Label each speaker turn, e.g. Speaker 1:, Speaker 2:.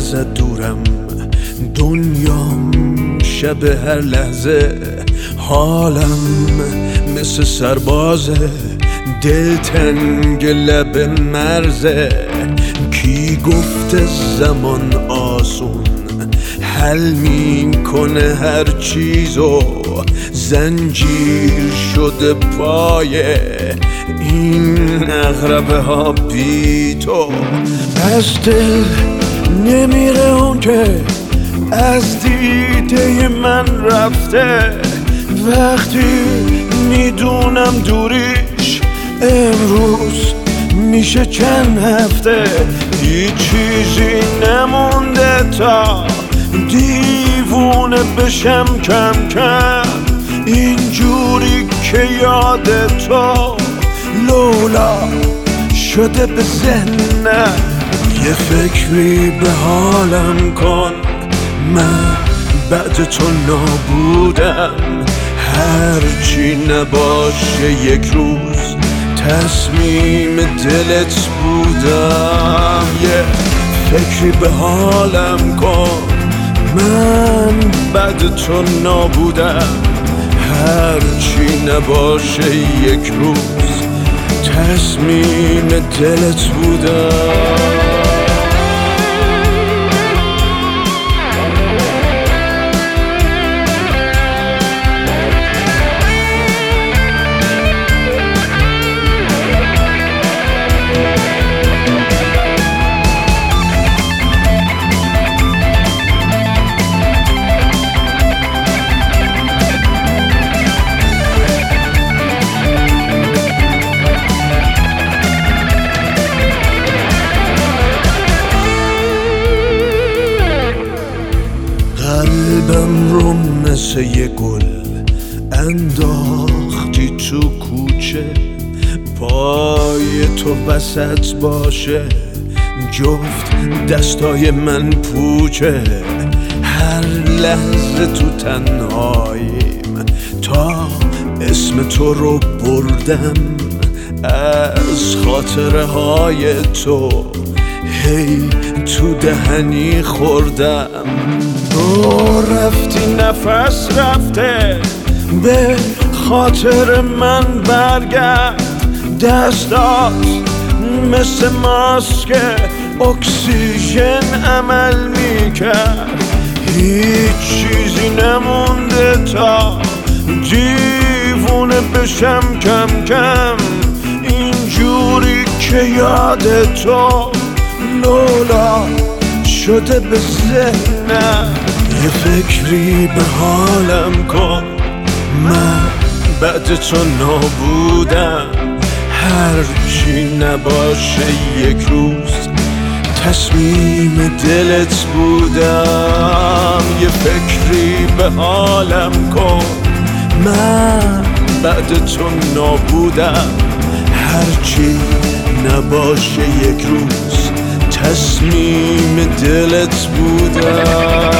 Speaker 1: ازت دورم، دنیام شب هر لحظه، حالم مثل سربازه، دلتنگ لب مرزه. کی گفته زمان آسون حل میکنه هر چیزو، زنجیر شده پای این اغربه ها بی تو. از دل نمیره اون که از دیده من رفته، وقتی میدونم دوریش امروز میشه چند هفته. هیچ چیزی نمونده تا دیوونه بشم کم کم، اینجوری که یاد تو لولا شده به ذهنم. یه فکری به حالم کن، من بعد تو نابودم، هرچی نباشه یک روز تصمیم دلت بودم. یه فکری به حالم کن، من بعد تو نابودم، هرچی نباشه یک روز تصمیم دلت بودم. قلبم رو مثل یه گل انداختی تو کوچه، پای تو وسط باشه جفت دستای من پوچه. هر لحظه تو تنهاییم تا اسم تو رو بردم، از خاطره های تو هی تو دهنی خوردم. تو رفتی نفس رفته، به خاطر من برگرد، دستات مثل ماسک اکسیژن عمل میکرد. هیچ چیزی نمونده تا دیوونه بشم کم کم، اینجوری که یاد تو لولا شده به ذهنم. یه فکری به حالم کن، من بعد تو نابودم، هرچی نباشه یک روز تصمیم دلت بودم. یه فکری به حالم کن، من بعد تو نابودم، هرچی نباشه یک روز تصمیم دلت بودم.